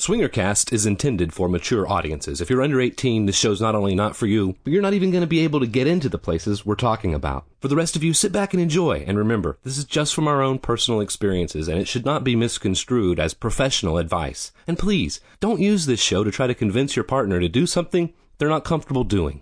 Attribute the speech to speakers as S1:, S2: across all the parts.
S1: SwingerCast is intended for mature audiences. If you're under 18, this show's not only not for you, but you're not even going to be able to get into the places we're talking about. For the rest of you, sit back and enjoy. And remember, this is just from our own personal experiences, and it should not be misconstrued as professional advice. And please, don't use this show to try to convince your partner to do something they're not comfortable doing.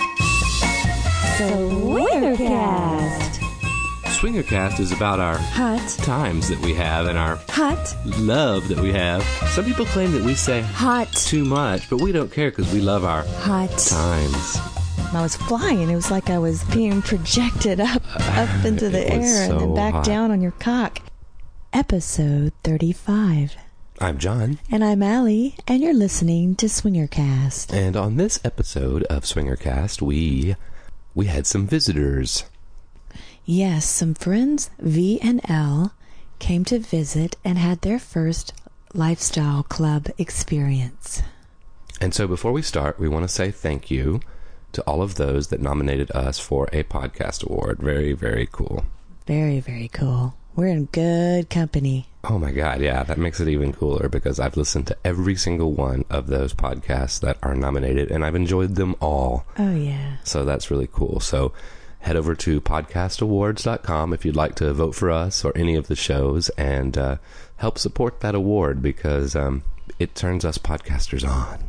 S2: SwingerCast.
S1: SwingerCast is about our
S2: Hot
S1: times that we have and our
S2: hot
S1: love that we have. Some people claim that we say
S2: hot
S1: too much, but we don't care because we love our
S2: hot
S1: times.
S2: I was flying. It was like I was being projected up into the
S1: It was
S2: air and then
S1: so
S2: back
S1: hot.
S2: down on your cock. Episode 35.
S1: I'm John,
S2: And I'm Allie, and you're listening to SwingerCast.
S1: and on this episode of SwingerCast, we had some visitors.
S2: Yes, some friends, V and L, came to visit and had their first lifestyle club experience.
S1: And so before we start, we want to say thank you to all of those that nominated us for a podcast award. Very, very cool.
S2: Very, very cool. We're in good company.
S1: Oh my God, yeah, that makes it even cooler because I've listened to every single one of those podcasts that are nominated, and I've enjoyed them all.
S2: Oh, yeah.
S1: So that's really cool. So head over to podcastawards.com if you'd like to vote for us or any of the shows and help support that award because it turns us podcasters on.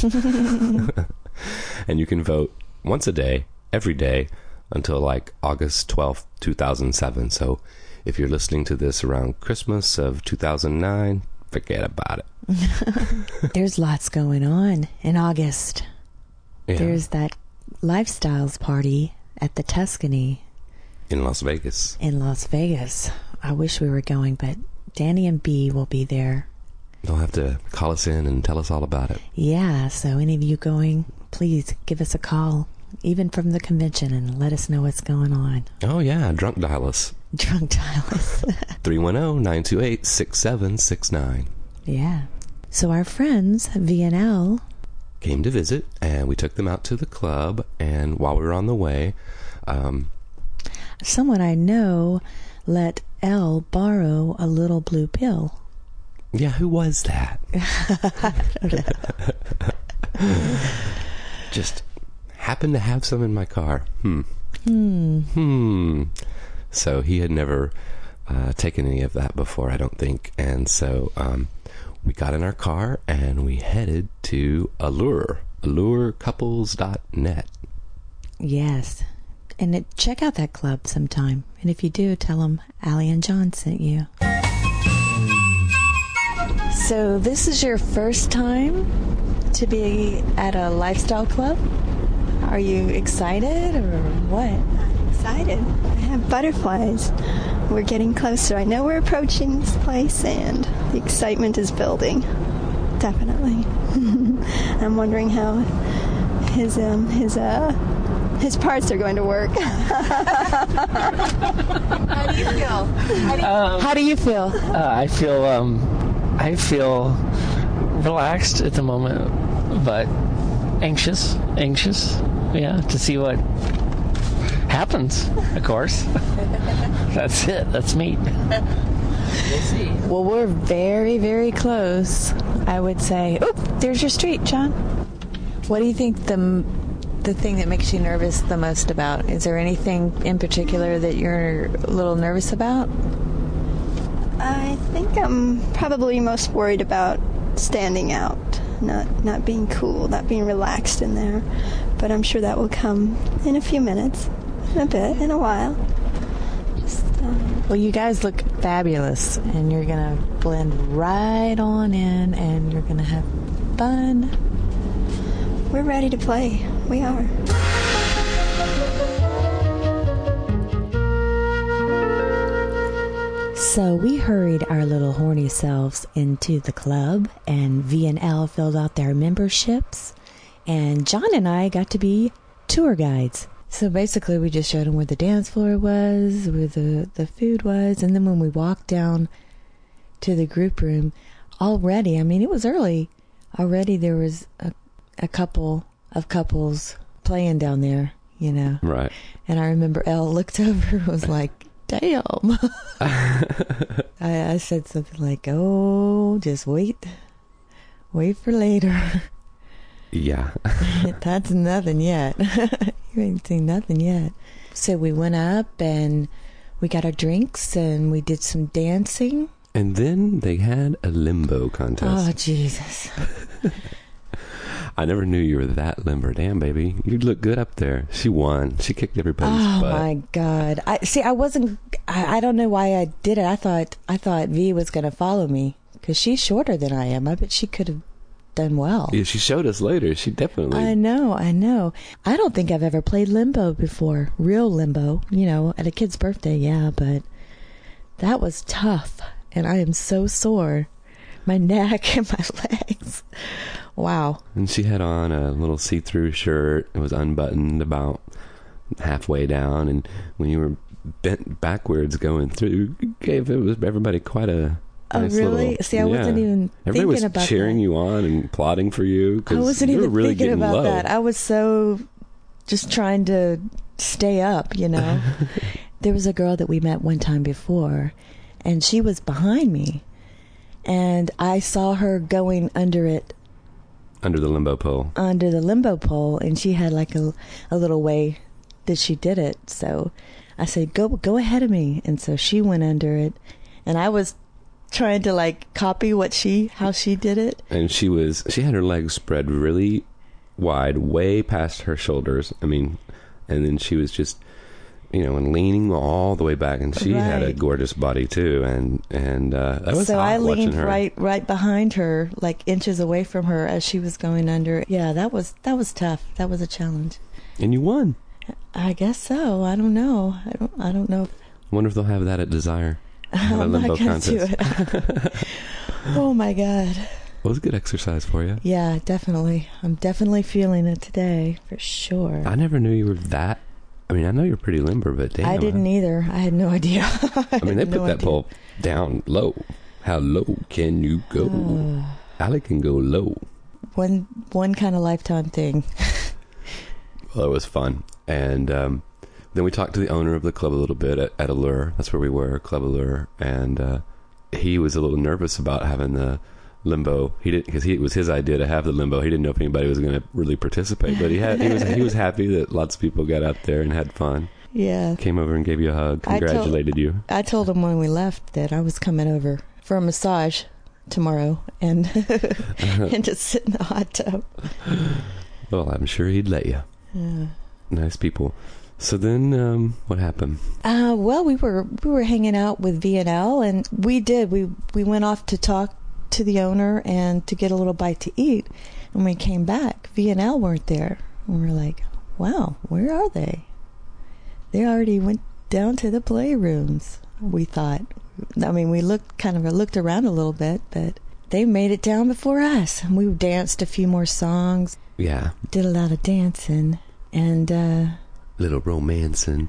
S1: And you can vote once a day, every day, until like August 12th, 2007. So if you're listening to this around Christmas of 2009, forget about it.
S2: There's lots going on in August.
S1: Yeah.
S2: There's that lifestyles party at the Tuscany
S1: In Las Vegas.
S2: in Las Vegas. I wish we were going, but Danny and B will be there.
S1: You'll have to call us in and tell us all about it.
S2: Yeah, so any of you going, please give us a call, even from the convention, and let us know what's going on.
S1: Oh, yeah. Drunk dial us.
S2: Drunk dial us.
S1: 310-928-6769.
S2: Yeah. So our friends, V and L,
S1: Came to visit, and we took them out to the club, and while we were on the way,
S2: someone I know let L borrow a little blue pill.
S1: yeah, who was that? Just happened to have some in my car. So he had never taken any of that before, I don't think. And so we got in our car and we headed to allurecouples.net.
S2: Yes. And check out that club sometime. And if you do, tell them Allie and John sent you. So this is your first time to be at a lifestyle club? Are you excited or what?
S3: I'm excited. I have butterflies. We're getting closer. I know we're approaching this place, and the excitement is building. Definitely. I'm wondering how his parts are going to work.
S2: How do you feel? How do you feel?
S4: I feel relaxed at the moment, but anxious, yeah, to see what happens, of course. That's it. That's me.
S2: We'll see. Well, we're very, very close, I would say. Oh, there's your street, John. What do you think the thing that makes you nervous the most about? Is there anything in particular that you're a little nervous about?
S3: I think I'm probably most worried about standing out, not being cool, not being relaxed in there. But I'm sure that will come in a few minutes, in a while.
S2: Well, you guys look fabulous, and you're going to blend right on in, and you're going to have fun.
S3: We're ready to play. We are.
S2: So we hurried our little horny selves into the club, and V and L filled out their memberships, and John and I got to be tour guides. So basically we just showed them where the dance floor was, where the food was, and then when we walked down to the group room, already, I mean, it was early, already there was a couple of couples playing down there, you know.
S1: Right.
S2: And I remember Elle looked over and was like, damn. I said something like, oh, just wait Wait for later.
S1: Yeah.
S2: That's nothing yet. You ain't seen nothing yet. So we went up and we got our drinks and we did some dancing.
S1: And then they had a limbo contest.
S2: Oh, Jesus.
S1: I never knew you were that limber. Damn, baby. You look good up there. She won. She kicked everybody's butt.
S2: Oh, my God. I don't know why I did it. I thought V was going to follow me because she's shorter than I am. I bet she could have done well.
S1: Yeah, she showed us later. She definitely...
S2: I know. I don't think I've ever played limbo before. Real limbo. At a kid's birthday, yeah, but that was tough. And I am so sore. My neck and my legs. Wow.
S1: And she had on a little see-through shirt. It was unbuttoned about halfway down. And when you were bent backwards going through, it gave everybody quite a...
S2: Oh,
S1: nice
S2: really? See, I wasn't even
S1: Everybody
S2: thinking about
S1: was cheering
S2: that.
S1: you on and applauding for you.
S2: I wasn't even
S1: really
S2: thinking about
S1: low.
S2: that. I was so just trying to stay up, There was a girl that we met one time before, and she was behind me. And I saw her going under it.
S1: Under the limbo pole.
S2: Under the limbo pole, and she had like a little way that she did it. So I said, go ahead of me. And so she went under it, and I was trying to like copy how she did it.
S1: And she had her legs spread really wide, way past her shoulders. And then she was just, and leaning all the way back. And she had a gorgeous body too. And that was
S2: so
S1: hot
S2: I
S1: watching
S2: leaned
S1: her.
S2: right behind her, like inches away from her as she was going under. Yeah, that was tough. That was a challenge.
S1: And you won.
S2: I guess so. I don't know. I don't know.
S1: I wonder if they'll have that at Desire.
S2: I'm not going to do it. Oh my God.
S1: Well, it was a good exercise for you.
S2: Yeah, definitely. I'm definitely feeling it today, for sure.
S1: I never knew you were that. I know you're pretty limber, but damn.
S2: I didn't either. I had no idea.
S1: They put that pole down low. How low can you go? Allie can go low.
S2: One kind of lifetime thing.
S1: Well, it was fun. And then we talked to the owner of the club a little bit at Allure. That's where we were, Club Allure. And he was a little nervous about having the limbo. He didn't, because it was his idea to have the limbo. He didn't know if anybody was going to really participate, but he was happy that lots of people got out there and had fun.
S2: Yeah.
S1: Came over and gave you a hug, congratulated you.
S2: I told him when we left that I was coming over for a massage tomorrow and and just sit in the hot tub.
S1: Well, I'm sure he'd let you.
S2: Yeah.
S1: Nice people. So then, what happened?
S2: Well, we were hanging out with V&L, and we went off to talk to the owner and to get a little bite to eat. And when we came back, V&L weren't there. And we were like, wow, where are they? They already went down to the playrooms, we thought. We looked around a little bit, but they made it down before us. And we danced a few more songs.
S1: Yeah.
S2: Did a lot of dancing and
S1: little romancing.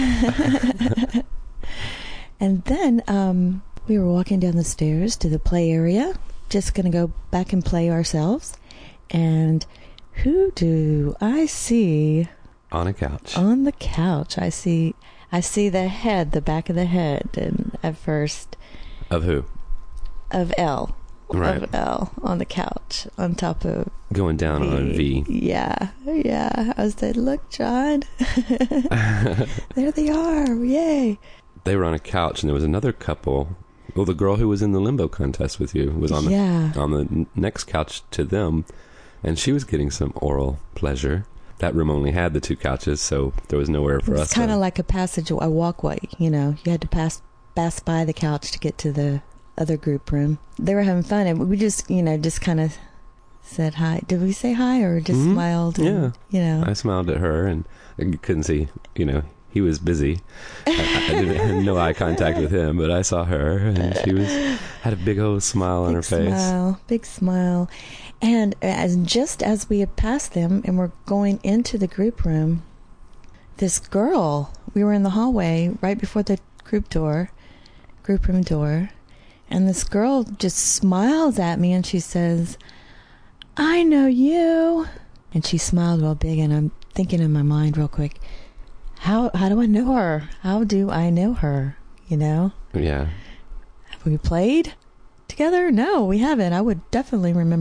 S2: And then we were walking down the stairs to the play area, just going to go back and play ourselves. And who do I see?
S1: On a couch.
S2: On the couch. I see the back of the head, and at first.
S1: Of who?
S2: Of L.
S1: Right.
S2: Of L on the couch, on top of
S1: going down
S2: V.
S1: on V.
S2: Yeah. I said, look, John. There they are. Yay.
S1: They were on a couch, and there was another couple. Well, the girl who was in the limbo contest with you was on the next couch to them, and she was getting some oral pleasure. That room only had the two couches, so there was nowhere for us.
S2: It's kind of like a walkway, You had to pass by the couch to get to the other group room. They were having fun, and we just kind of said hi. Did we say hi or just smiled? And,
S1: yeah. I smiled at her, and you couldn't see, he was busy. I didn't have no eye contact with him, but I saw her, and she had a big old smile on her face.
S2: Big smile. And just as we had passed them and were going into the group room, this girl, we were in the hallway right before the group room door, and this girl just smiles at me and she says, I know you. And she smiled real big, and I'm thinking in my mind real quick, how do I know her? How do I know her?
S1: Yeah.
S2: Have we played together? No, we haven't. I would definitely remember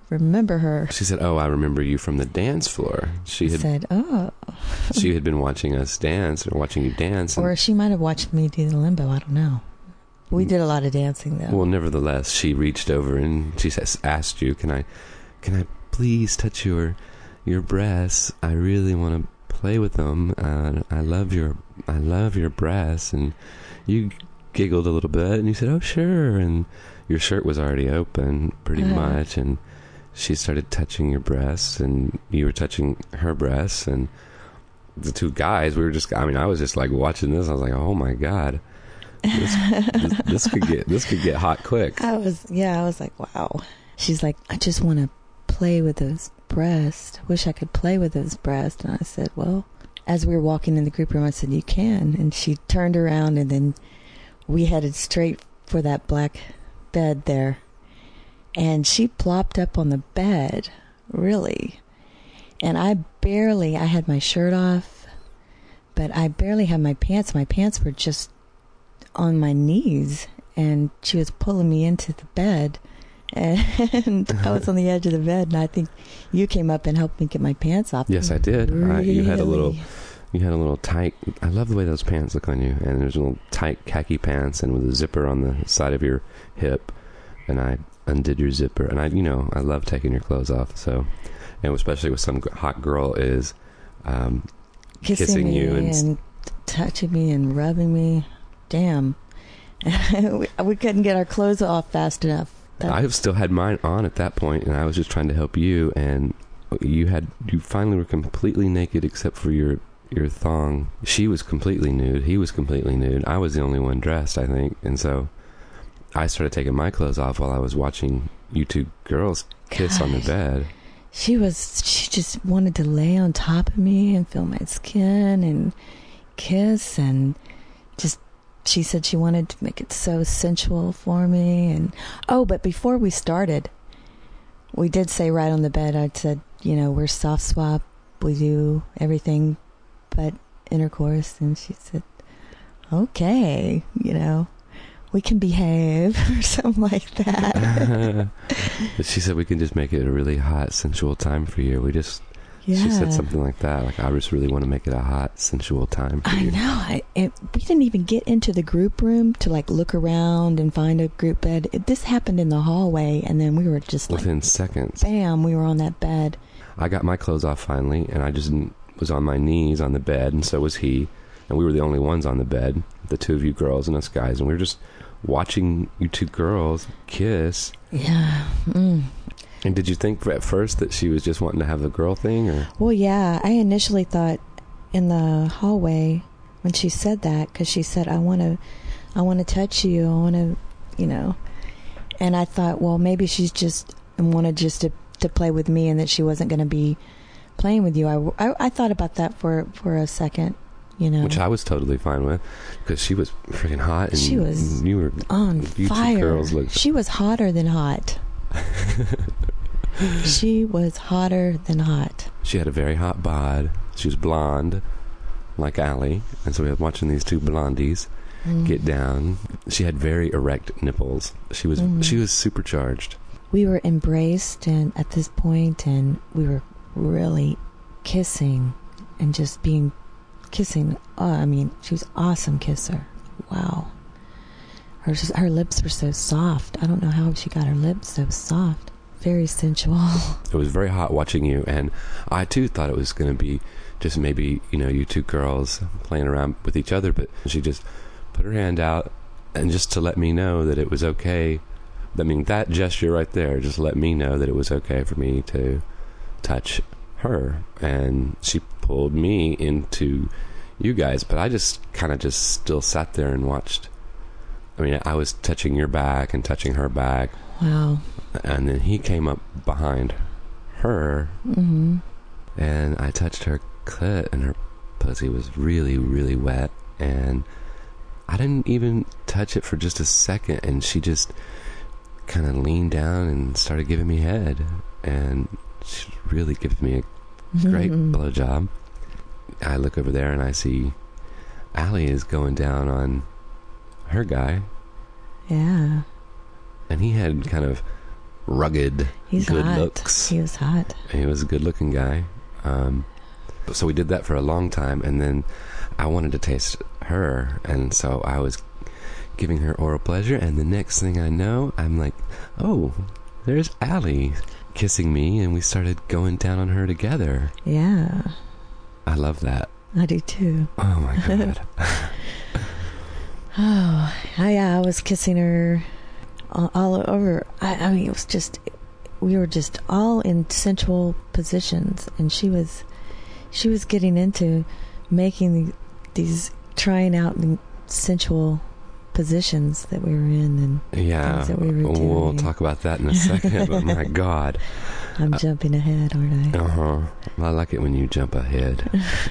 S2: remember her.
S1: She said, "Oh, I remember you from the dance floor." She
S2: said, "Oh."
S1: She had been watching us dance, or watching you dance.
S2: Or she might have watched me do the limbo. I don't know. We did a lot of dancing, though.
S1: Well, nevertheless, she reached over and she asked you, "Can I please touch your breasts? I really want to play with them. I love your breasts." And you giggled a little bit, and you said, "Oh, sure." And your shirt was already open, pretty much, and she started touching your breasts, and you were touching her breasts, and the two guys, I was just like watching this. I was like, "Oh my God, this could get hot quick."
S2: I was like, wow. She's like, "I just want to play with those breasts. Wish I could play with those breasts." And I said, well, as we were walking in the group room, I said, "You can." And she turned around, and then we headed straight for that black bed there. And she plopped up on the bed, really. And I had my shirt off, but I barely had my pants. My pants were just on my knees, and she was pulling me into the bed. And I was on the edge of the bed, and I think you came up and helped me get my pants off.
S1: Yes, I did.
S2: Really?
S1: You had a little tight. I love the way those pants look on you. And there's a little tight khaki pants, and with a zipper on the side of your hip. And I undid your zipper, and I love taking your clothes off. So, and especially with some hot girl is kissing you and
S2: touching me and rubbing me. Damn, we couldn't get our clothes off fast enough.
S1: I still had mine on at that point, and I was just trying to help you. And you finally were completely naked except for your thong. She was completely nude. He was completely nude. I was the only one dressed, I think, and so I started taking my clothes off while I was watching you two girls kiss on the bed. She
S2: just wanted to lay on top of me and feel my skin and kiss, and just, she said she wanted to make it so sensual for me. And but before we started, we did say right on the bed, I said, we're soft swap, we do everything but intercourse. And she said, okay, we can behave, or something like that.
S1: She said we can just make it a really hot, sensual time for you. She said something like that. Like, I just really want to make it a hot, sensual time for you.
S2: I know. We didn't even get into the group room to look around and find a group bed. This happened in the hallway, and then we were just
S1: within seconds.
S2: Bam, we were on that bed.
S1: I got my clothes off finally, and I just was on my knees on the bed, and so was he. And we were the only ones on the bed, the two of you girls and us guys, and we were just watching you two girls kiss.
S2: Yeah.
S1: And did you think at first that she was just wanting to have the girl thing, or?
S2: Well, yeah. I initially thought in the hallway when she said that, because she said, I want to touch you. I want to, And I thought, well, maybe she's just wanted just to play with me, and that she wasn't going to be playing with you. I thought about that for a second.
S1: Which I was totally fine with, because she was freaking hot, and
S2: she was
S1: you were
S2: on fire.
S1: Two girls looked.
S2: She was hotter than hot. She was hotter than hot.
S1: She had a very hot bod. She was blonde, like Allie, and so we were watching these two blondies get down. She had very erect nipples. She was supercharged.
S2: We were embraced, and at this point, and we were really kissing, and just being. Kissing. She was an awesome kisser. Wow. Her lips were so soft. I don't know how she got her lips so soft. Very sensual.
S1: It was very hot watching you, and I too thought it was going to be just maybe, you two girls playing around with each other, but she just put her hand out, and just to let me know that it was okay. That gesture right there just let me know that it was okay for me to touch her, and she pulled me into you guys, but I just kind of just still sat there and watched. I was touching your back and touching her back.
S2: Wow.
S1: And then he came up behind her, and I touched her clit, and her pussy was really, really wet, and I didn't even touch it for just a second, and she just kind of leaned down and started giving me head, and she really gave me a great blowjob. I look over there and I see Allie is going down on her guy.
S2: Yeah.
S1: And he had kind of rugged,
S2: He's
S1: good
S2: hot.
S1: looks.
S2: He was hot.
S1: He was a good-looking guy. So we did that for a long time, and then I wanted to taste her, and so I was giving her oral pleasure, and the next thing I know, I'm like, oh, there's Allie kissing me, and we started going down on her together.
S2: Yeah.
S1: I love that.
S2: I do too.
S1: Oh my God.
S2: I was kissing her all over. I mean, it was just, we were just all in sensual positions, and she was getting into making these, trying out sensual positions that we were in, and things that we were doing.
S1: We'll talk about that in a second, but my God.
S2: I'm jumping ahead, aren't I?
S1: Uh-huh. I like it when you jump ahead.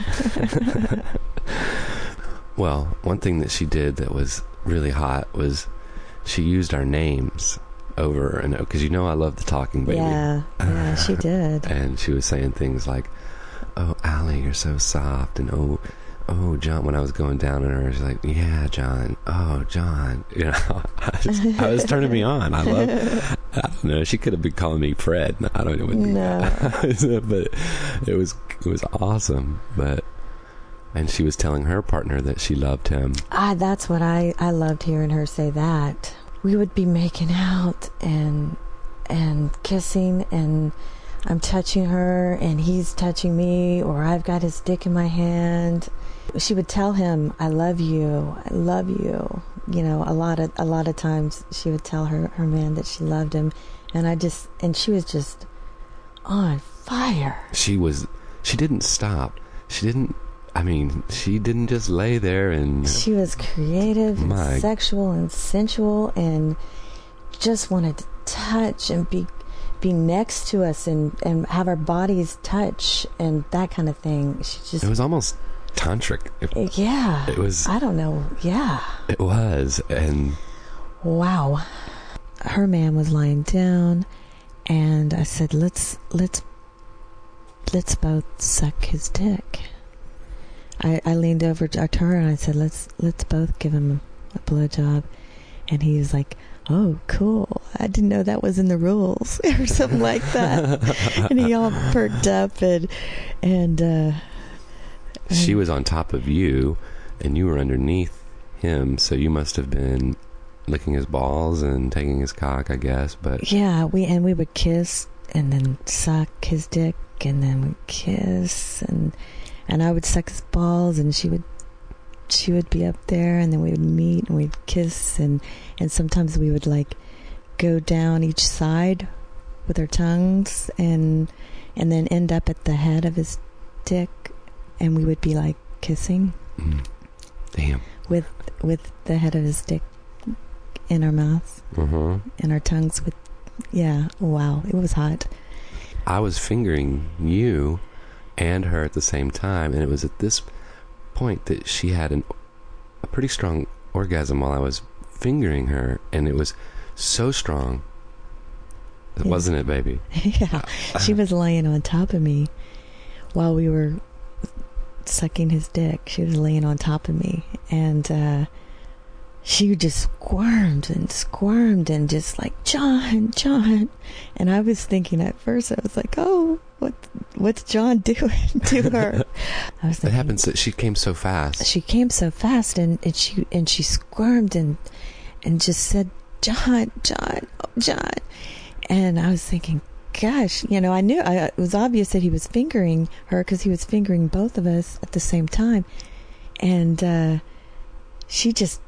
S1: Well, one thing that she did that was really hot was she used our names over and over, because you know I love the talking baby.
S2: Yeah, she did.
S1: And she was saying things like, oh, Allie, you're so soft, and oh, John, when I was going down on her, she's like, yeah, John, oh, John, you know, I was turning me on. I don't know, she could have been calling me Fred. I don't know. No. But it was awesome. And she was telling her partner that she loved him.
S2: That's what I loved hearing her say that. We would be making out and kissing, and I'm touching her and he's touching me, or I've got his dick in my hand. She would tell him, I love you. You know, a lot of times she would tell her man that she loved him, and she was just on fire. She
S1: didn't stop. She didn't just lay there and...
S2: She was creative and sexual and sensual, and just wanted to touch and be next to us and have our bodies touch and that kind of thing. It
S1: was almost tantric.
S2: It was. I don't know. Yeah.
S1: It was. And
S2: wow. Her man was lying down, and I said, let's both suck his dick. I leaned over to her and I said, let's both give him a blowjob. And he was like, oh, cool. I didn't know that was in the rules or something like that. And he all perked up, and
S1: she was on top of you and you were underneath him, so you must have been licking his balls and taking his cock, I guess. But
S2: yeah, we would kiss and then suck his dick, and then we'd kiss, and I would suck his balls, and she would be up there, and then we would meet and we'd kiss, and sometimes we would like go down each side with our tongues and then end up at the head of his dick, and we would be like kissing.
S1: Damn.
S2: With the head of his dick in our mouth. And our tongues would, yeah, wow, it was hot.
S1: I was fingering you and her at the same time, and it was at this point that she had a pretty strong orgasm while I was fingering her, and it was so strong, wasn't it, baby?
S2: Yeah, she was laying on top of me while we were sucking his dick. She was laying on top of me, and she just squirmed and just like, John, and I was thinking at first, I was like, oh, what's John doing to her? I was thinking,
S1: it happens that she came so fast.
S2: And she squirmed and just said, John, oh, John. And I was thinking, gosh, you know, I knew it was obvious that he was fingering her, because he was fingering both of us at the same time. And she just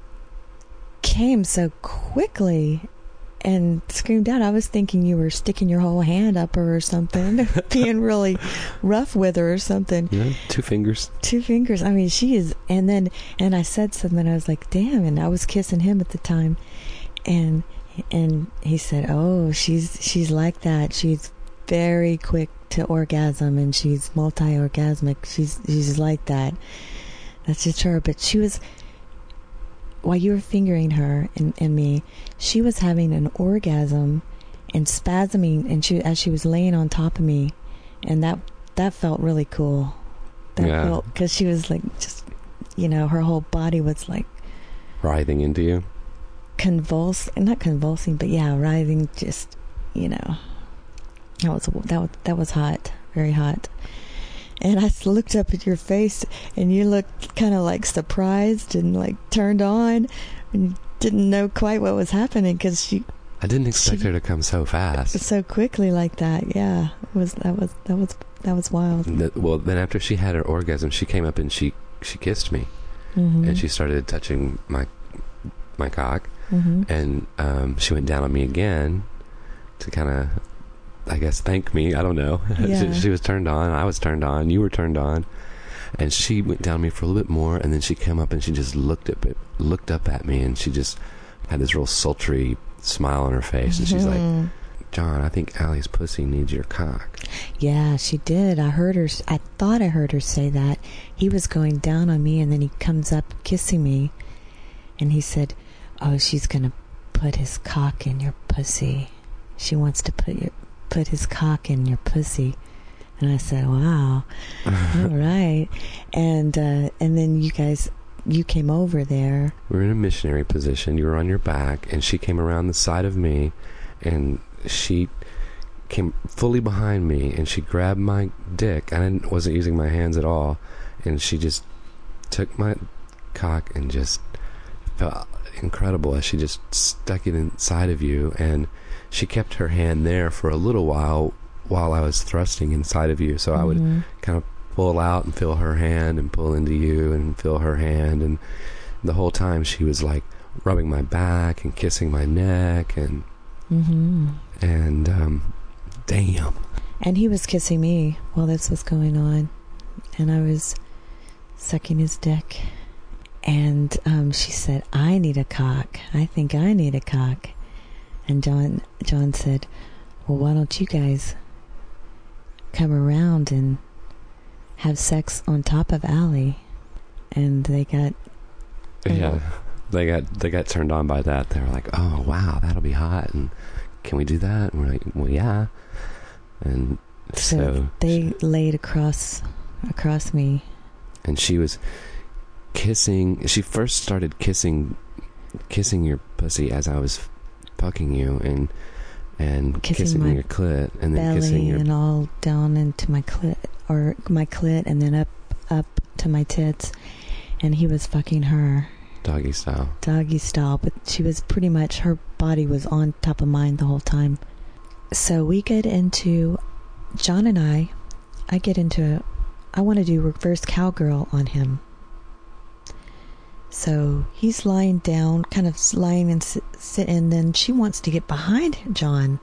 S2: came so quickly and screamed out. I was thinking you were sticking your whole hand up her or something, being really rough with her or something.
S1: Yeah, 2 fingers.
S2: 2 fingers. I mean, she is. And I said something. I was like, damn. And I was kissing him at the time, and he said, oh, she's like that. She's very quick to orgasm, and she's multi-orgasmic. She's like that. That's just her. But she was, while you were fingering her and me, she was having an orgasm and spasming, and as she was laying on top of me, and that felt really cool. Because she was like, just, you know, her whole body was like
S1: writhing into you,
S2: not convulsing, but yeah, writhing, just you know, that was hot, very hot. And I looked up at your face, and you looked kind of like surprised and like turned on, and you didn't know quite what was happening because
S1: I didn't expect her to come so fast,
S2: so quickly like that. Yeah, that was wild.
S1: Well, then after she had her orgasm, she came up and she kissed me,
S2: Mm-hmm.
S1: and she started touching my cock,
S2: Mm-hmm.
S1: and she went down on me again to kind of, I guess, thank me. I don't know.
S2: Yeah.
S1: she was turned on. I was turned on. You were turned on. And she went down on me for a little bit more, and then she came up and she just looked up at me, and she just had this real sultry smile on her face, and she's
S2: Mm-hmm.
S1: like, John, I think Allie's pussy needs your cock.
S2: Yeah, she did. I thought I heard her say that. He was going down on me, and then he comes up kissing me, and he said, oh, she's gonna put his cock in your pussy. She wants to put his cock in your pussy. And I said, wow, all right. And then you came over there.
S1: We were in a missionary position. You were on your back, and she came around the side of me, and she came fully behind me, and she grabbed my dick. I wasn't using my hands at all, and she just took my cock and just felt incredible as she just stuck it inside of you, and she kept her hand there for a little while I was thrusting inside of you, so I would kind of pull out and feel her hand and pull into you and feel her hand, and the whole time she was like rubbing my back and kissing my neck, and damn.
S2: And he was kissing me while this was going on, and I was sucking his dick. And she said, I need a cock. I think I need a cock. And John said, well, why don't you guys come around and have sex on top of Allie? And they got
S1: they got turned on by that. They were like, oh wow, that'll be hot, and can we do that? And we're like, well, yeah. And so
S2: they laid across me,
S1: and she was kissing. She first started kissing your pussy as I was fucking you, and kissing your clit, and then
S2: belly,
S1: kissing your,
S2: and all down into my clit, and then up to my tits, and he was fucking her
S1: doggy style,
S2: but she was pretty much, her body was on top of mine the whole time. So we get into, John and I want to do reverse cowgirl on him. So he's lying down, kind of lying and sitting, and then she wants to get behind John.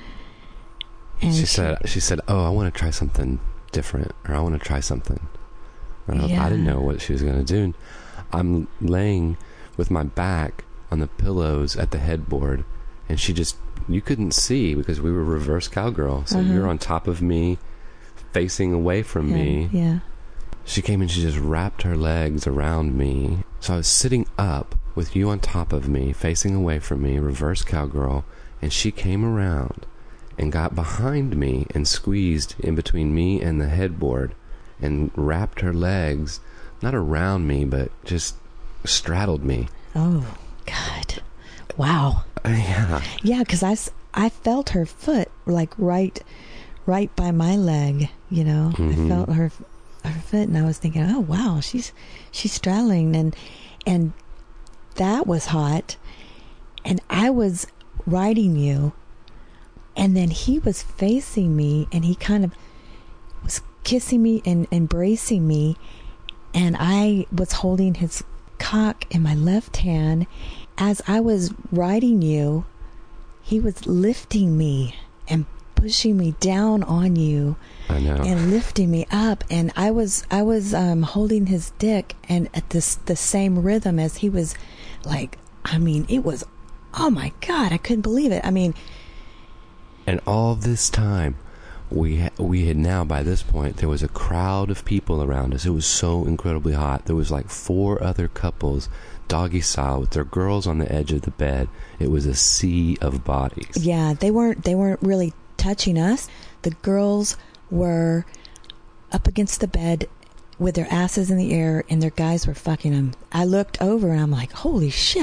S2: And
S1: she said, oh, I want to try something different, or I want to try something. I didn't know what she was going to do. And I'm laying with my back on the pillows at the headboard, and you couldn't see because we were reverse cowgirl. So you're on top of me, facing away from me.
S2: Yeah.
S1: She came and she just wrapped her legs around me. So I was sitting up with you on top of me, facing away from me, reverse cowgirl, and she came around and got behind me and squeezed in between me and the headboard and wrapped her legs, not around me, but just straddled me.
S2: Oh, God. Wow.
S1: Yeah.
S2: Yeah, because I felt her foot, like right by my leg, you know. I felt her foot, and I was thinking, oh wow, she's straddling, and that was hot. And I was riding you, and then he was facing me, and he kind of was kissing me and embracing me, and I was holding his cock in my left hand. As I was riding you, he was lifting me and pushing me down on you.
S1: I know.
S2: And lifting me up, and I was holding his dick, and at the same rhythm as he was, like, I mean, it was, oh my God, I couldn't believe it. I mean,
S1: and all this time, we had now, by this point, there was a crowd of people around us. It was so incredibly hot. There was like 4 other couples, doggy style, with their girls on the edge of the bed. It was a sea of bodies.
S2: Yeah, they weren't really touching us. The girls were up against the bed with their asses in the air, and their guys were fucking them. I looked over and I'm like, holy shit,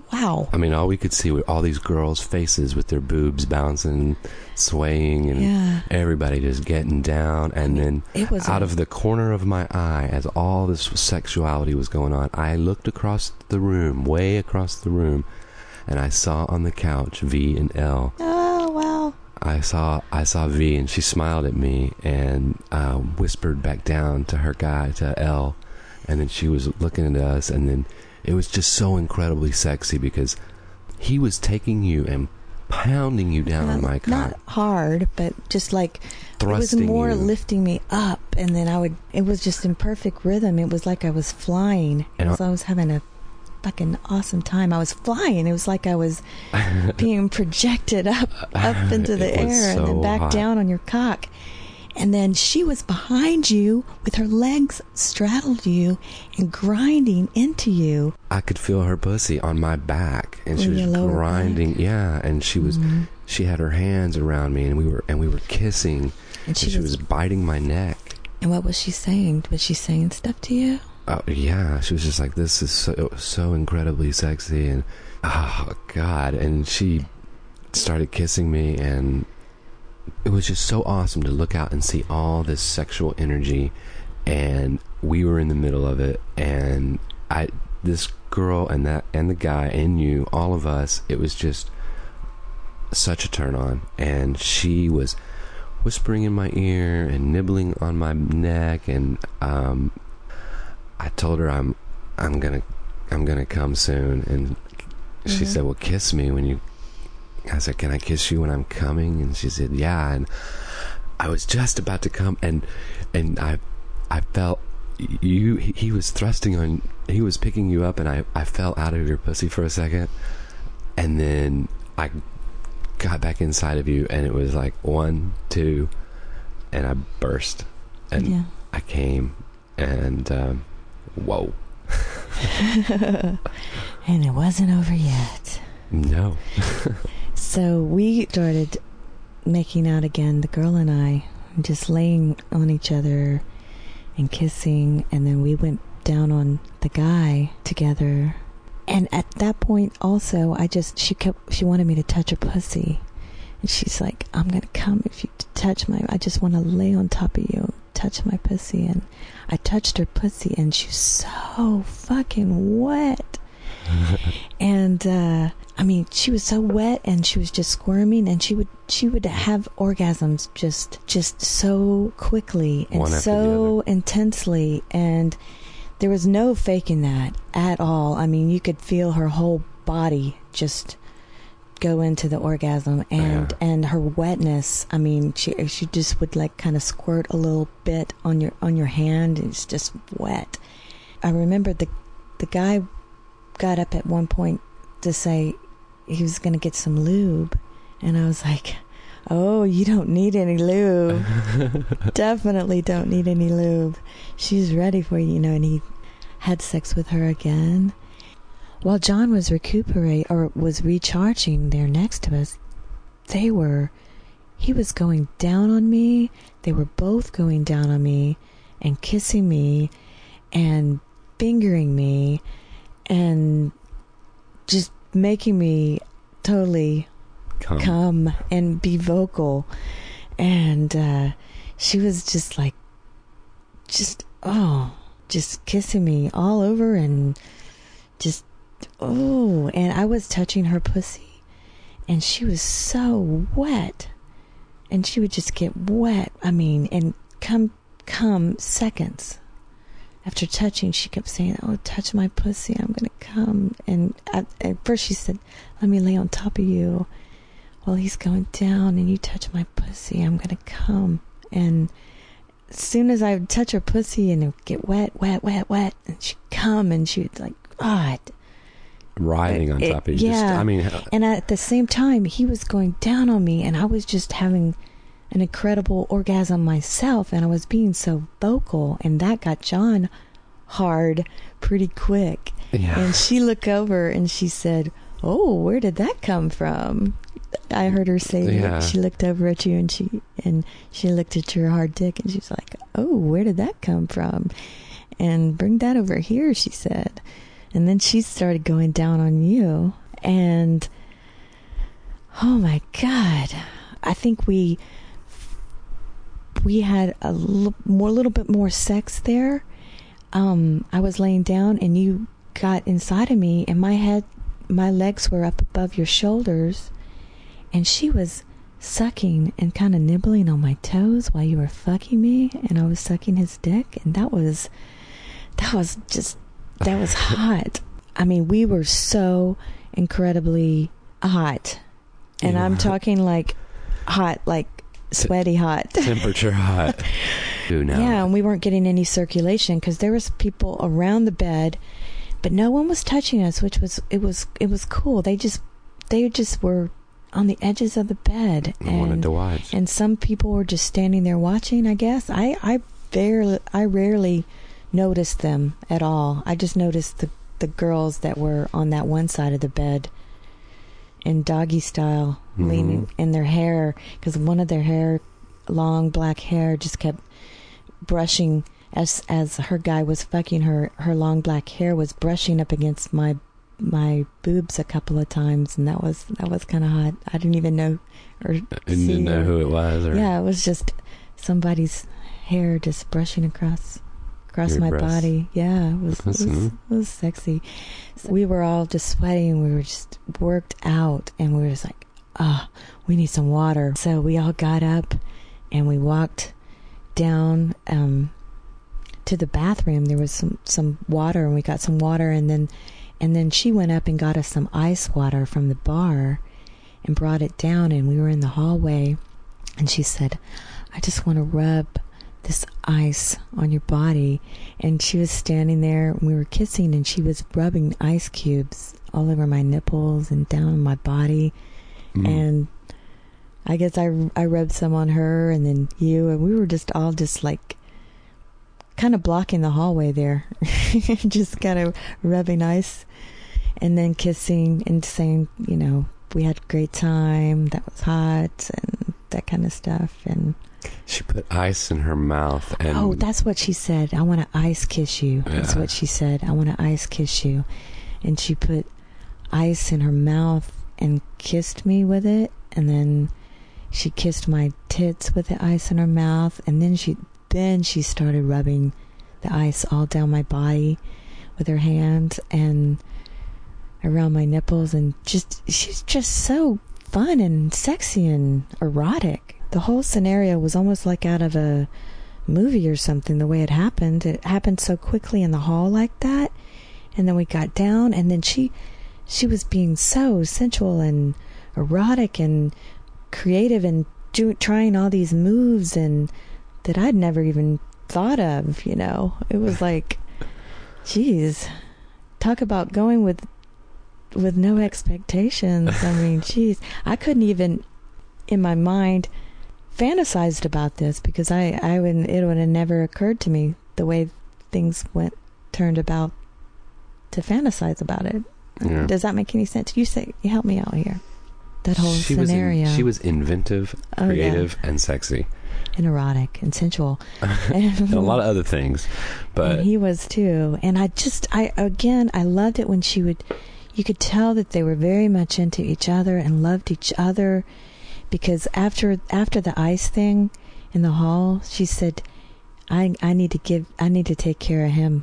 S2: wow.
S1: I mean, all we could see were all these girls' faces with their boobs bouncing, swaying, and everybody just getting down. And then
S2: it was
S1: out of the corner of my eye, as all this sexuality was going on, I looked across the room, way across the room, and I saw on the couch V and L.
S2: Oh, wow.
S1: I saw V, and she smiled at me and whispered back down to her guy, to L, and then she was looking at us, and then it was just so incredibly sexy because he was taking you and pounding you down on my cock.
S2: Not hard, but just like
S1: thrusting
S2: it was more
S1: you.
S2: lifting me up, and then it was just in perfect rhythm. It was like I was flying. I was having a fucking awesome time. I was flying. It was like I was being projected up into the air and then back down on your cock. And then she was behind you with her legs straddled you and grinding into you.
S1: I could feel her pussy on my back, and she was grinding. Back. Yeah, and she was she had her hands around me, and we were kissing, and she was biting my neck.
S2: And what was she saying? Was she saying stuff to you?
S1: Oh yeah, she was just like, "This is so incredibly sexy," and oh god, and she started kissing me, and it was just so awesome to look out and see all this sexual energy, and we were in the middle of it, and this girl and the guy and you, all of us, it was just such a turn on. And she was whispering in my ear and nibbling on my neck, and I told her I'm gonna come soon, and she said, "Well, kiss me when you." I said, "Can I kiss you when I'm coming?" And she said, "Yeah." And I was just about to come, and I felt he was thrusting on, he was picking you up, and I fell out of your pussy for a second, and then I got back inside of you, and it was like 1, 2, and I burst, and I came, and whoa.
S2: And it wasn't over yet.
S1: No.
S2: So we started making out again, the girl and I, just laying on each other and kissing, and then we went down on the guy together. And at that point also, she wanted me to touch her pussy. And she's like, "I'm going to come if you touch I just want to lay on top of you, touch my pussy." And I touched her pussy, and she was so fucking wet. And I mean, she was so wet, and she was just squirming, and she would have orgasms just so quickly and so intensely, and there was no faking that at all. I mean, you could feel her whole body just go into the orgasm, and her wetness. I mean, she just would like kind of squirt a little bit on your hand. It's just wet. I remember the guy got up at one point to say he was going to get some lube, and I was like, "Oh, you don't need any lube." Definitely don't need any lube. She's ready for you, and he had sex with her again. While John was recharging there next to us, he was going down on me. They were both going down on me and kissing me and fingering me and just making me totally come and be vocal. And she was just like, just kissing me all over, and just, and I was touching her pussy, and she was so wet, and she would just get wet. I mean, and come seconds after touching. She kept saying, "Oh, touch my pussy, I'm gonna come." And at first she said, "Let me lay on top of you while he's going down, and you touch my pussy, I'm gonna come." And as soon as I would touch her pussy, and it would get wet, and she'd come, and she would like, God,
S1: riding on top of you.
S2: Yeah.
S1: Just,
S2: and at the same time, he was going down on me, and I was just having an incredible orgasm myself, and I was being so vocal, and that got John hard pretty quick.
S1: Yeah.
S2: And she looked over and she said, "Oh, where did that come from?" I heard her say that. She looked over at you, and she looked at your hard dick, and she was like, "Oh, where did that come from? And bring that over here," she said. And then she started going down on you. And oh my God, I think we had a little bit more sex there. I was laying down and you got inside of me, and my legs were up above your shoulders, and she was sucking and kind of nibbling on my toes while you were fucking me, and I was sucking his dick, and that was hot. I mean, we were so incredibly hot, and I'm talking like hot, like sweaty hot,
S1: temperature hot. Ooh, no.
S2: Yeah, and we weren't getting any circulation because there was people around the bed, but no one was touching us, which was it was cool. They just were on the edges of the bed
S1: and wanted to watch. And
S2: some people were just standing there watching, I guess. I rarely noticed them at all. I just noticed the girls that were on that one side of the bed in doggy style, leaning in their hair, because one of their hair, long black hair, just kept brushing as her guy was fucking her. Her long black hair was brushing up against my boobs a couple of times, and that was kind of hot. I didn't even know
S1: didn't know who it was.
S2: Yeah, it was just somebody's hair just brushing across my
S1: breasts.
S2: Body. Yeah, it was sexy. So we were all just sweating. We were just worked out, and we were just like, we need some water. So we all got up and we walked down to the bathroom. There was some water, and we got some water, and then she went up and got us some ice water from the bar and brought it down, and we were in the hallway, and she said, I just want to rub this ice on your body. And she was standing there, and we were kissing, and she was rubbing ice cubes all over my nipples and down on my body. And I guess I rubbed some on her, and then you, and we were just all just like kind of blocking the hallway there, just kind of rubbing ice and then kissing and saying, we had a great time, that was hot, and that kind of stuff. And
S1: she put ice in her mouth. And
S2: that's what she said. I want to ice kiss you. That's what she said. I want to ice kiss you. And she put ice in her mouth and kissed me with it. And then she kissed my tits with the ice in her mouth. And then she started rubbing the ice all down my body with her hands and around my nipples. And she's just so fun and sexy and erotic. The whole scenario was almost like out of a movie or something, the way it happened. It happened so quickly in the hall like that. And then we got down, and then she was being so sensual and erotic and creative and trying all these moves and that I'd never even thought of, It was like, geez, talk about going with no expectations. I mean, geez, I couldn't even in my mind fantasized about this because it would have never occurred to me the way things turned about to fantasize about it. Yeah. Does that make any sense? You help me out here. That whole scenario.
S1: She was inventive, creative, and sexy.
S2: And erotic and sensual.
S1: And a lot of other things. But
S2: and he was too. And I loved it when you could tell that they were very much into each other and loved each other. Because after the ice thing in the hall, she said, I need to take care of him.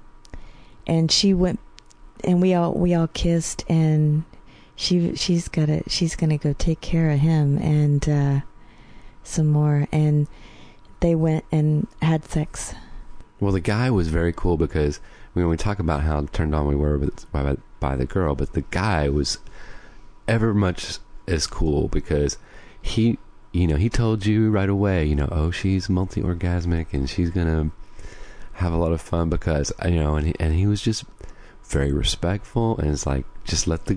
S2: And she went, and we all kissed, and she's gonna go take care of him and some more, and they went and had sex.
S1: Well, the guy was very cool because when we talk about how turned on we were by the girl, but the guy was ever much as cool because he told you right away, she's multi-orgasmic and she's gonna have a lot of fun because, and he was just very respectful, and it's like, just let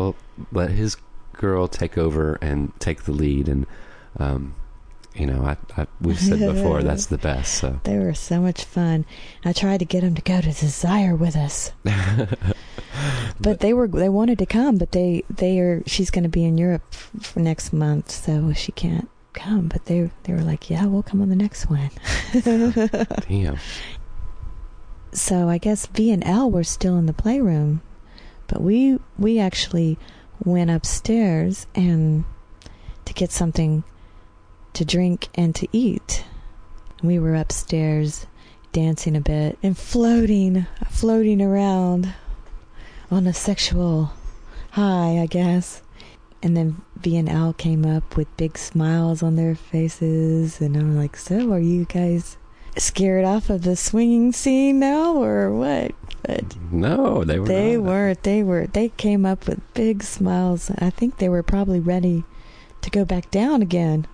S1: his girl take over and take the lead. And, we've said before, that's the best. So
S2: they were so much fun. I tried to get him to go to Desire with us. But they wanted to come, but she's going to be in Europe for next month, so she can't come. But they were like, yeah, we'll come on the next one.
S1: Damn.
S2: So I guess V and L were still in the playroom, but we actually went upstairs and to get something to drink and to eat. We were upstairs dancing a bit and floating around on a sexual high, I guess. And then V and L came up with big smiles on their faces, and I'm like, so are you guys scared off of the swinging scene now, or what? But
S5: no, they were.
S2: They came up with big smiles. I think they were probably ready to go back down again.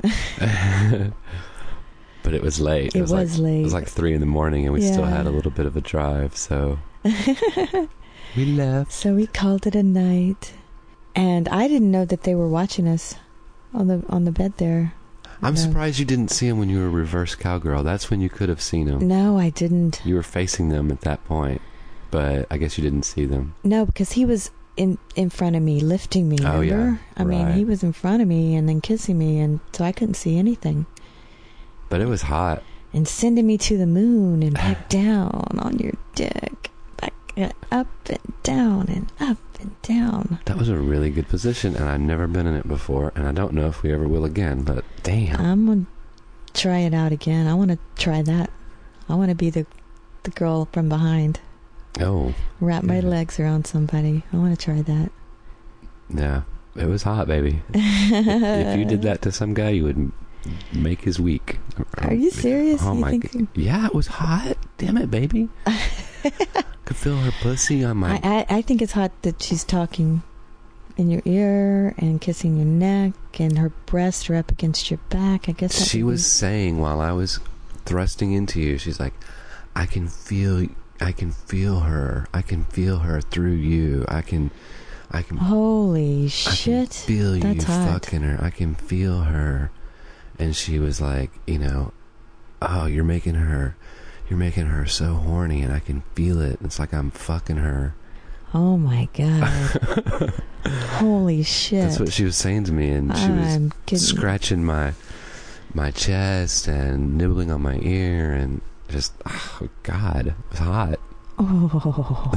S5: But it was late.
S2: It was late.
S5: It was like 3 a.m, and we still had a little bit of a drive, so we left.
S2: So we called it a night, and I didn't know that they were watching us on the bed there.
S5: I'm surprised you didn't see them when you were reverse cowgirl. That's when you could have seen them.
S2: No, I didn't.
S5: You were facing them at that point, but I guess you didn't see them.
S2: No, because he was in front of me, lifting me. Remember?
S5: Oh yeah,
S2: I mean, he was in front of me and then kissing me, and so I couldn't see anything.
S5: But it was hot.
S2: And sending me to the moon and back down on your dick. Back up and down and up and down.
S5: That was a really good position, and I've never been in it before, and I don't know if we ever will again, but damn.
S2: I'm going to try it out again. I want to try that. I want to be the girl from behind.
S5: Oh.
S2: Wrap my legs around somebody. I want to try that.
S5: Yeah. It was hot, baby. If you did that to some guy, you would make his week.
S2: Are you serious?
S5: Oh my God. Yeah, it was hot. Damn it, baby. Could feel her pussy on my...
S2: I think it's hot that she's talking in your ear and kissing your neck, and her breasts are up against your back. I guess
S5: she was saying while I was thrusting into you, she's like, I can feel her. I can feel her through you. I can
S2: Holy shit.
S5: I can feel you
S2: That's hot.
S5: fucking her. I can feel her. And she was like, oh, you're making her so horny, and I can feel it. It's like I'm fucking her.
S2: Oh my God. Holy shit.
S5: That's what she was saying to me, and she was scratching my chest and nibbling on my ear, and just, oh God, it was hot.
S2: Oh.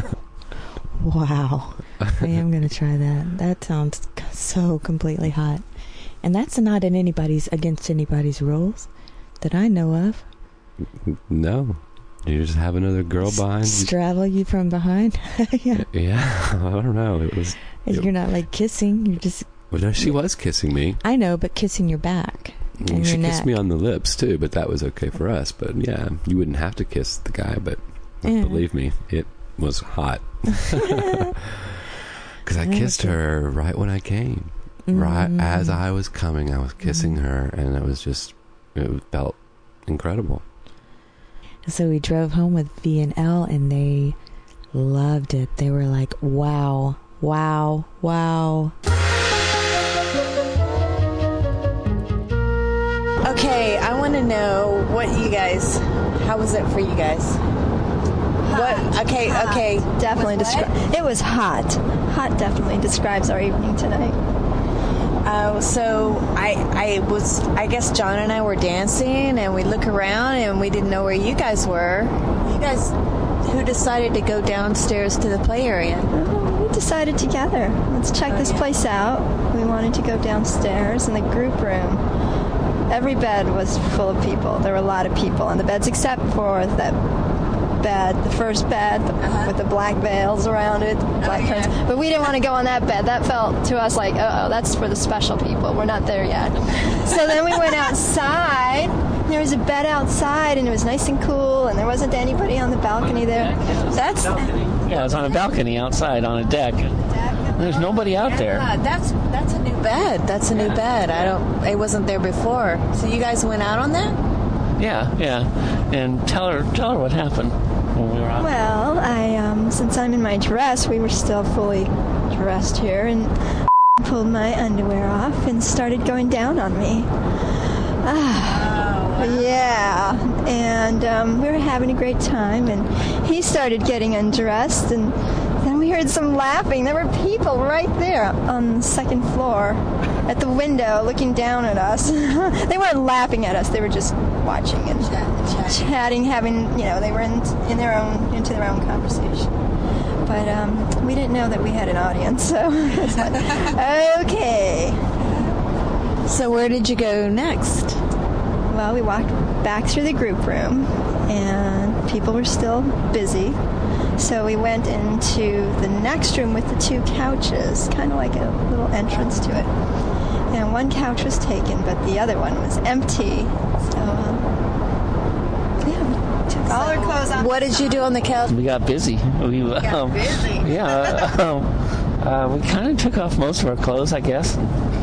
S2: Wow. I am going to try that. That sounds so completely hot. And that's not against anybody's rules that I know of.
S5: No. You just have another girl behind you.
S2: Straddle you from behind? Yeah.
S5: Yeah. I don't know.
S2: You're not like kissing. You're just...
S5: Well, no, she was kissing me.
S2: I know, but kissing your back and
S5: she
S2: your neck.
S5: kissed me on the lips, too, but that was okay for us. But, yeah, you wouldn't have to kiss the guy, but believe me, it was hot. Because I kissed her right when I came. Right as I was coming, I was kissing her, and it felt incredible.
S2: So we drove home with V and L, and they loved it. They were like, wow, wow, wow. Okay, I want to know how was it for you guys? What? Okay.
S3: Definitely it was hot. Hot definitely describes our evening tonight.
S2: So I guess John and I were dancing, and we look around, and we didn't know where you guys were. You guys, who decided to go downstairs to the play area?
S3: We decided together. Let's check this place out. We wanted to go downstairs in the group room. Every bed was full of people. There were a lot of people on the beds, except for that bed, the first bed with the black veils around it, black curtains. But we didn't want to go on that bed. That felt to us like, that's for the special people. We're not there yet. So then we went outside. There was a bed outside, and it was nice and cool, and there wasn't anybody on the balcony there.
S4: Yeah, it was on a balcony outside on a deck. There's nobody out there.
S2: That's a new bed. That's a new bed. It wasn't there before. So you guys went out on that?
S4: Yeah. And tell her what happened when we were out.
S3: Well, since I'm in my dress, we were still fully dressed here, and pulled my underwear off and started going down on me. Yeah. And we were having a great time, and he started getting undressed, and then we heard some laughing. There were people right there on the second floor at the window looking down at us. They weren't laughing at us. They were just watching and chatting, having, they were into their own conversation. But we didn't know that we had an audience, so it's like, okay.
S2: So where did you go next?
S3: Well, we walked back through the group room, and people were still busy. So we went into the next room with the 2 couches, kind of like a little entrance to it. And one couch was taken, but the other one was empty. So, yeah, we took all our clothes off.
S2: What did you do on the couch?
S4: We got busy. We
S3: got busy.
S4: Yeah, we kind of took off most of our clothes, I guess.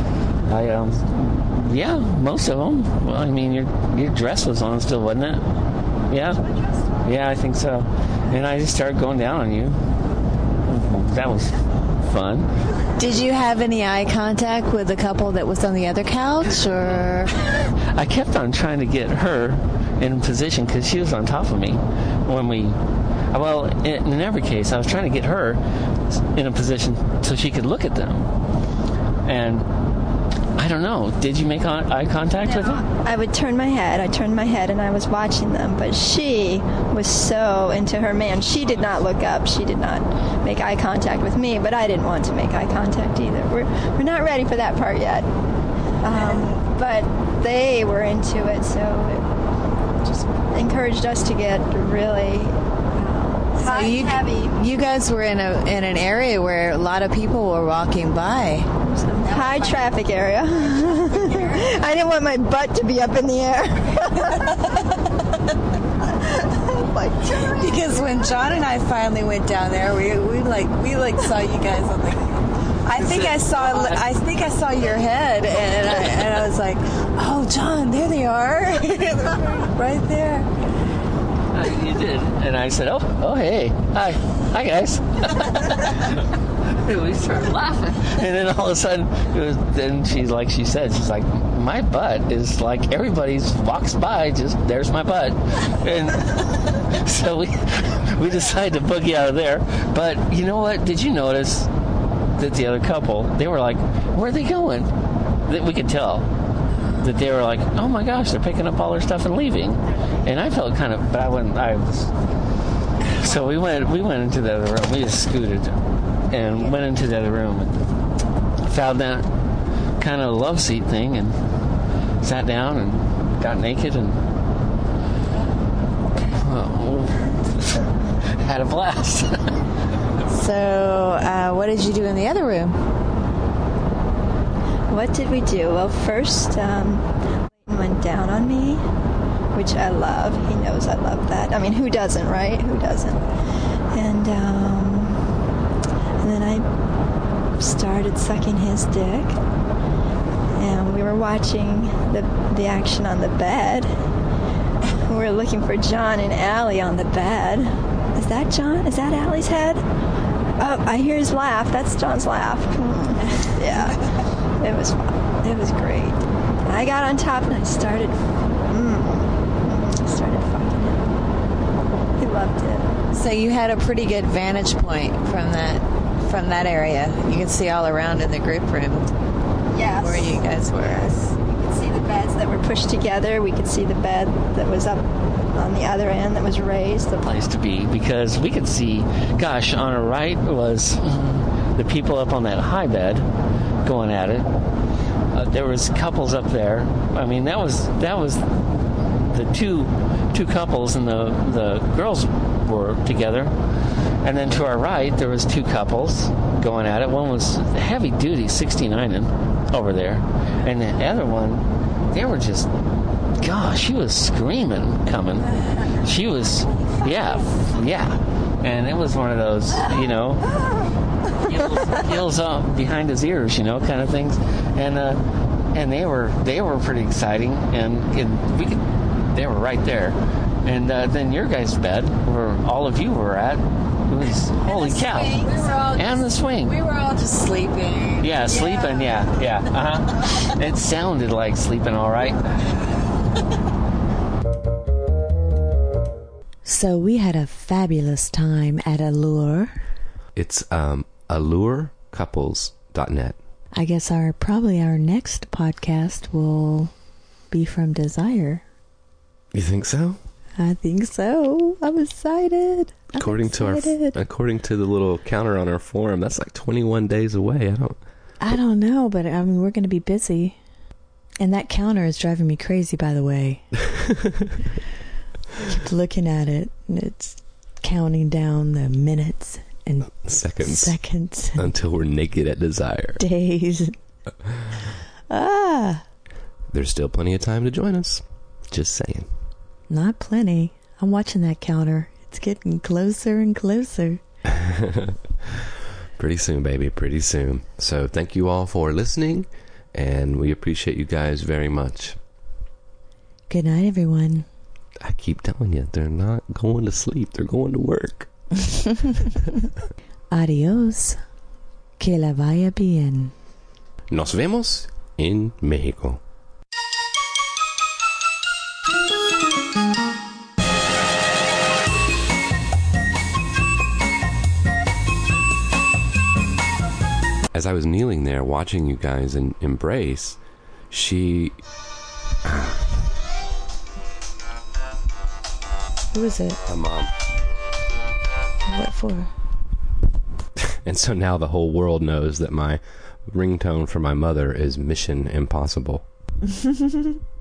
S4: Yeah, most of them. Well, I mean, your dress was on still, wasn't it? Yeah, I think so. And I just started going down on you. That was fun.
S2: Did you have any eye contact with the couple that was on the other couch, or?
S4: I kept on trying to get her in position because she was on top of me when we. Well, in every case, I was trying to get her in a position so she could look at them. And I don't know. Did you make eye contact with them?
S3: I would turn my head. I turned my head and I was watching them. But she was so into her man. She did not look up. She did not make eye contact with me. But I didn't want to make eye contact either. We're not ready for that part yet. But they were into it, so it just encouraged us to get really hot and heavy.
S2: You guys were in an area where a lot of people were walking by.
S3: High traffic area. I didn't want my butt to be up in the air.
S2: Because when John and I finally went down there, we saw you guys on the. I think I saw your head, and I was like, "Oh, John, there they are, right there."
S4: You did, and I said, "Oh, hey, hi guys." We started laughing, and then all of a sudden, she's like, my butt is like everybody's walks by, just there's my butt, and so we decided to boogie out of there. But you know what? Did you notice that the other couple, they were like, where are they going? That we could tell that they were like, oh my gosh, they're picking up all their stuff and leaving, and I felt kind of bad so we went into the other room. We just scooted and went into the other room and found that kind of love seat thing and sat down and got naked and had a blast.
S2: So, what did you do in the other room?
S3: What did we do? Well, first, Leighton went down on me, which I love. He knows I love that. I mean, who doesn't, right? Who doesn't? And then I started sucking his dick, and we were watching the action on the bed. We were looking for John and Allie on the bed. Is that John? Is that Allie's head? Oh, I hear his laugh. That's John's laugh. Yeah, it was fun. It was great. I got on top and I started fucking him. He loved it.
S2: So you had a pretty good vantage point from that area. You could see all around in the group room.
S3: Yes.
S2: Where you guys were.
S3: Yes. We could see the beds that were pushed together. We could see the bed that was up on the other end that was raised. The
S4: place to be, because we could see, gosh, on our right was the people up on that high bed going at it. There was couples up there. I mean, that was the two couples, and the girls were together. And then to our right, there was 2 couples going at it. One was heavy duty 69ing over there, and the other one, they were just, gosh, she was screaming coming. She was, yeah, and it was one of those, heels up behind his ears, kind of things, and they were pretty exciting, and they were right there, and then your guys' bed, where all of you were at, it was holy cow, and the swing.
S2: We were all just sleeping.
S4: Yeah, sleeping. Yeah. It sounded like sleeping, all right.
S2: So we had a fabulous time at Allure.
S5: It's allurecouples.net.
S2: I guess probably our next podcast will be from Desire.
S5: You think so?
S2: I think so. I'm excited.
S5: According to the little counter on our forum, that's like 21 days away.
S2: I don't know, but I mean, we're going to be busy. And that counter is driving me crazy, by the way. Keep looking at it, and it's counting down the minutes and seconds
S5: until we're naked at desire.
S2: Days.
S5: There's still plenty of time to join us. Just saying.
S2: Not plenty. I'm watching that counter. It's getting closer and closer.
S5: Pretty soon, baby. Pretty soon. So thank you all for listening, and we appreciate you guys very much.
S2: Good night, everyone.
S5: I keep telling you, they're not going to sleep. They're going to work.
S2: Adios. Que la vaya bien.
S5: Nos vemos en México. As I was kneeling there watching you guys embrace, she...
S2: Who is it?
S5: My mom.
S2: What for?
S5: And so now the whole world knows that my ringtone for my mother is Mission Impossible.